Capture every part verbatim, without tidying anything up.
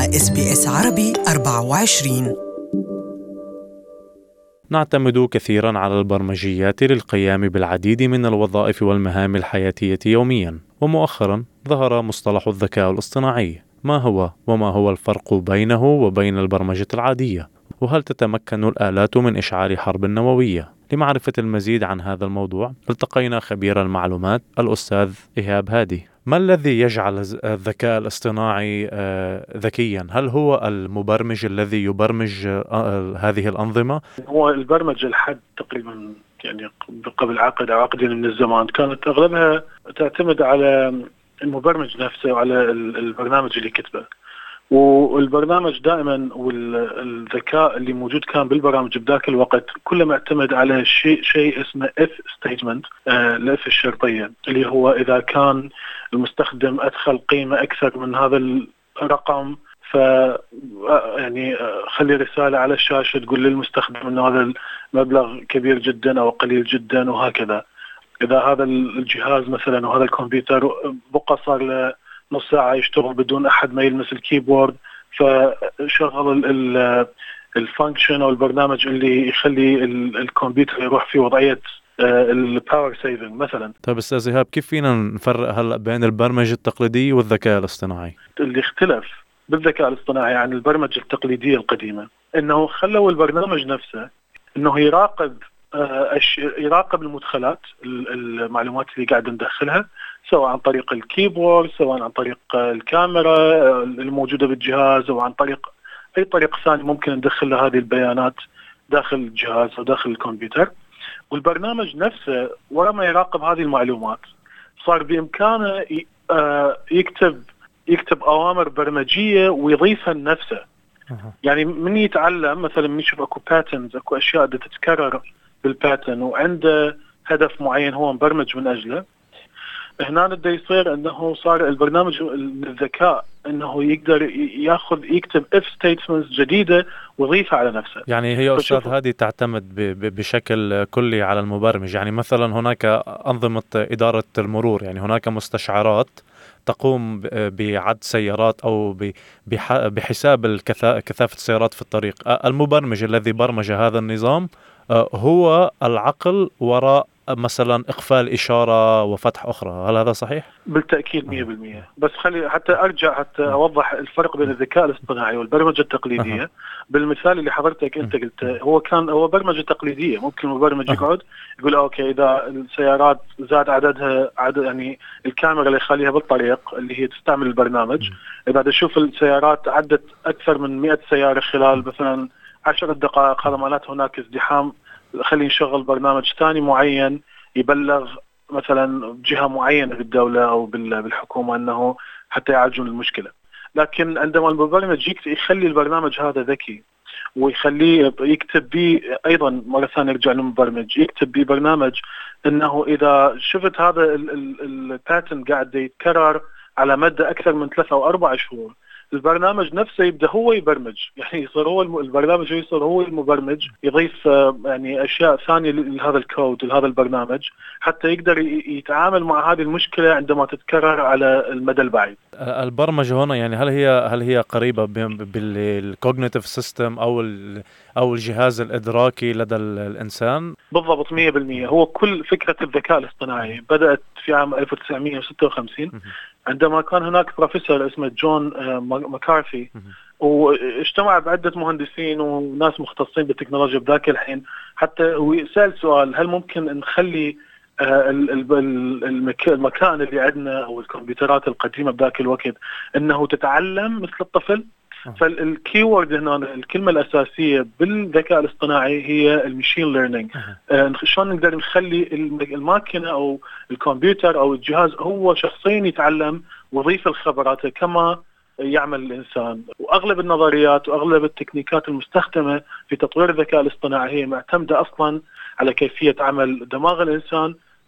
مع إس بي إس عربي أربعة وعشرين. نعتمد كثيرا على البرمجيات للقيام بالعديد من الوظائف والمهام الحياتية يوميا، ومؤخرا ظهر مصطلح الذكاء الاصطناعي. ما هو وما هو الفرق بينه وبين البرمجة العادية؟ وهل تتمكن الآلات من إشعال حرب نووية؟ لمعرفة المزيد عن هذا الموضوع التقينا خبير المعلومات الأستاذ إيهاب هادي. ما الذي يجعل الذكاء الاصطناعي ذكيا؟ هل هو المبرمج الذي يبرمج هذه الأنظمة؟ هو البرمجة الحد تقريبا يعني قبل عقد أو عقدين من الزمان كانت أغلبها تعتمد على المبرمج نفسه وعلى البرنامج اللي كتبه، والبرنامج دائما والذكاء اللي موجود كان بالبرامج بذاك الوقت كله معتمد على شيء شيء اسمه if statement، الاف الشرطية، اللي هو إذا كان المستخدم أدخل قيمة أكثر من هذا الرقم ف يعني خلي رسالة على الشاشة تقول للمستخدم إنه هذا المبلغ كبير جدا أو قليل جدا، وهكذا. إذا هذا الجهاز مثلا وهذا الكمبيوتر بقى صار له نص ساعة يشتغل بدون أحد ما يلمس الكيبورد، فشغل الفانكشن أو البرنامج اللي يخلي الكمبيوتر يروح في وضعية الباور سيفنج مثلا. طيب أستاذ إيهاب، كيف فينا نفرق هلا بين البرمجة التقليدية والذكاء الاصطناعي؟ اللي اختلف بالذكاء الاصطناعي عن البرمجة التقليدية القديمة إنه خلوا البرنامج نفسه إنه يراقب يراقب المدخلات المعلومات اللي قاعد ندخلها، سواء عن طريق الكيبورد، سواء عن طريق الكاميرا الموجودة بالجهاز، أو عن طريق أي طريقة ثانية ممكن ندخل هذه البيانات داخل الجهاز أو داخل الكمبيوتر. والبرنامج نفسه ورا ما يراقب هذه المعلومات صار بإمكانه يكتب يكتب أوامر برمجية ويضيفها لنفسه. يعني من يتعلم مثلا من يشوف أكو باترنز، أكو أشياء بدها تتكرر بالباترن وعنده هدف معين هو مبرمج من أجله، هنا بده يصير انه صار البرنامج الذكاء انه يقدر ياخذ يكتب اف ستيتمنتس جديده ويضيفها على نفسه. يعني هي استاذ هذه تعتمد بشكل كلي على المبرمج. يعني مثلا هناك انظمه اداره المرور، يعني هناك مستشعرات تقوم بعد سيارات او بحساب كثافه السيارات في الطريق. المبرمج الذي برمج هذا النظام هو العقل وراء مثلا إقفال إشارة وفتح أخرى. هل هذا صحيح؟ بالتأكيد مية بالمية. بس خلي حتى أرجع حتى أوضح الفرق بين الذكاء الاصطناعي والبرمجة التقليدية. بالمثال اللي حضرتك أنت قلت هو كان هو برمجة تقليدية، ممكن المبرمج يقعد يقول أوكي إذا السيارات زاد عددها عدد يعني الكاميرا اللي يخليها بالطريق اللي هي تستعمل البرنامج، إذا تشوف السيارات عدت أكثر من مئة سيارة خلال مثلا عشر دقائق، هذا معناته هناك ازدحام، خلي نشغل برنامج ثاني معين يبلغ مثلا جهة معينة بالدولة أو بالحكومة أنه حتى يعالجون المشكلة. لكن عندما المبرمج يخلي البرنامج هذا ذكي ويخليه يكتب به أيضا مرة ثانية يرجع للمبرمج يكتب به برنامج أنه إذا شفت هذا الباترن قاعد يتكرر على مدة أكثر من ثلاثة أو أربع شهور، البرنامج نفسه يبدأ هو يبرمج، يعني يصير هو البرنامج يصير هو المبرمج يضيف يعني أشياء ثانية لهذا الكود لهذا البرنامج حتى يقدر يتعامل مع هذه المشكلة عندما تتكرر على المدى البعيد. البرمجة هنا يعني هل هي هل هي قريبة بالكوجنيتيف سيستم أو أو الجهاز الإدراكي لدى الإنسان؟ بالضبط مية بالمية. هو كل فكرة الذكاء الاصطناعي بدأت في عام ألف وتسعمية وستة وخمسين عندما كان هناك بروفيسور اسمه جون ماكارثي، واجتمع بعدة مهندسين وناس مختصين بالتكنولوجيا بذاك الحين حتى وسأل سؤال: هل ممكن نخلي المكان اللي عندنا أو الكمبيوترات القديمة بذاك الوقت أنه تتعلم مثل الطفل؟ فالكيورد هنا الكلمة الأساسية بالذكاء الاصطناعي هي المشين ليرنينج. شلون نقدر نخلي الماكينة أو الكمبيوتر أو الجهاز هو شخصيا يتعلم ويضيف الخبرات كما يعمل الإنسان. وأغلب النظريات وأغلب التكنيكات المستخدمة في تطوير الذكاء الاصطناعي هي معتمدة أصلا على كيفية عمل دماغ الإنسان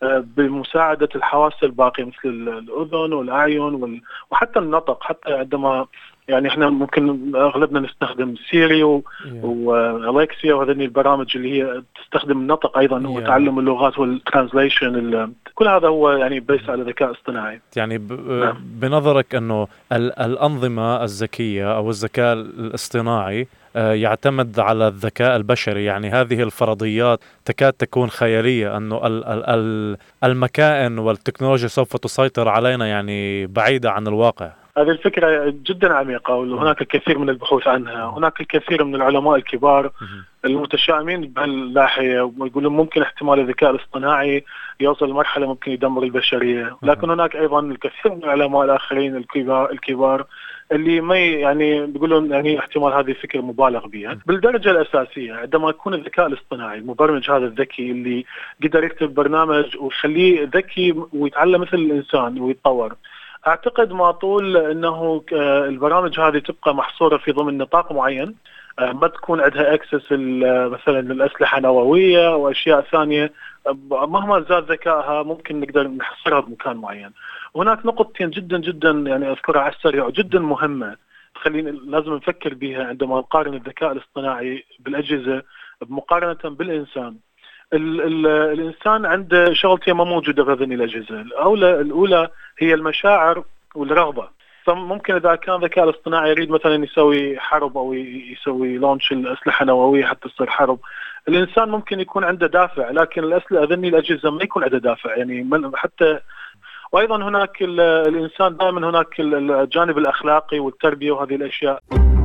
بمساعدة الحواس الباقية مثل الأذن والأعين وحتى النطق. حتى عندما يعني احنا ممكن اغلبنا نستخدم سيري والكسيا وهذه البرامج اللي هي تستخدم النطق ايضا وتعلم اللغات والترانسليشن، كل هذا هو يعني بيس على الذكاء الاصطناعي. يعني ب... نعم. بنظرك انه ال... الانظمه الذكيه او الذكاء الاصطناعي يعتمد على الذكاء البشري، يعني هذه الفرضيات تكاد تكون خياليه انه ال... ال... المكائن والتكنولوجيا سوف تسيطر علينا، يعني بعيده عن الواقع. هذه الفكرة جدا عميقة وهناك الكثير من البحوث عنها. هناك الكثير من العلماء الكبار المتشائمين بهالناحية ويقولون ممكن احتمال الذكاء الاصطناعي يوصل لمرحلة ممكن يدمر البشرية، لكن هناك أيضا الكثير من العلماء الآخرين الكبار الكبار اللي ما يعني بيقولون يعني احتمال هذه الفكرة مبالغ بها. بالدرجة الأساسية عندما يكون الذكاء الاصطناعي المبرمج هذا الذكي اللي قدر يكتب برنامج ويخليه ذكي ويتعلم مثل الإنسان ويتطور، أعتقد ما طول أنه البرامج هذه تبقى محصورة في ضمن نطاق معين، ما تكون عندها أكسس مثلا للأسلحة النووية وأشياء ثانية، مهما زاد ذكائها ممكن نقدر نحصرها بمكان معين. هناك نقطتين جدا جدا يعني أذكرها على السريع وجدا مهمة خلينا لازم نفكر بها عندما نقارن الذكاء الاصطناعي بالأجهزة مقارنة بالإنسان. ال ال الإنسان عنده شغلتين ما موجودة بهذه الأجهزة. الأولى الأولى هي المشاعر والرغبة. فممكن إذا كان الذكاء الاصطناعي يريد مثلا يسوي حرب أو يسوي لونش الأسلحة النووية حتى تصير حرب، الإنسان ممكن يكون عنده دافع، لكن الأسلحة هذه الأجهزة ما يكون عنده دافع يعني حتى. وأيضا هناك الإنسان دائما هناك الجانب الأخلاقي والتربية وهذه الأشياء.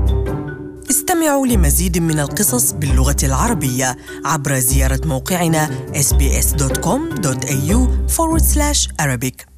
استمعوا لمزيد من القصص باللغة العربية عبر زيارة موقعنا إس بي إس دوت كوم دوت إيه يو فورورد سلاش أرابيك.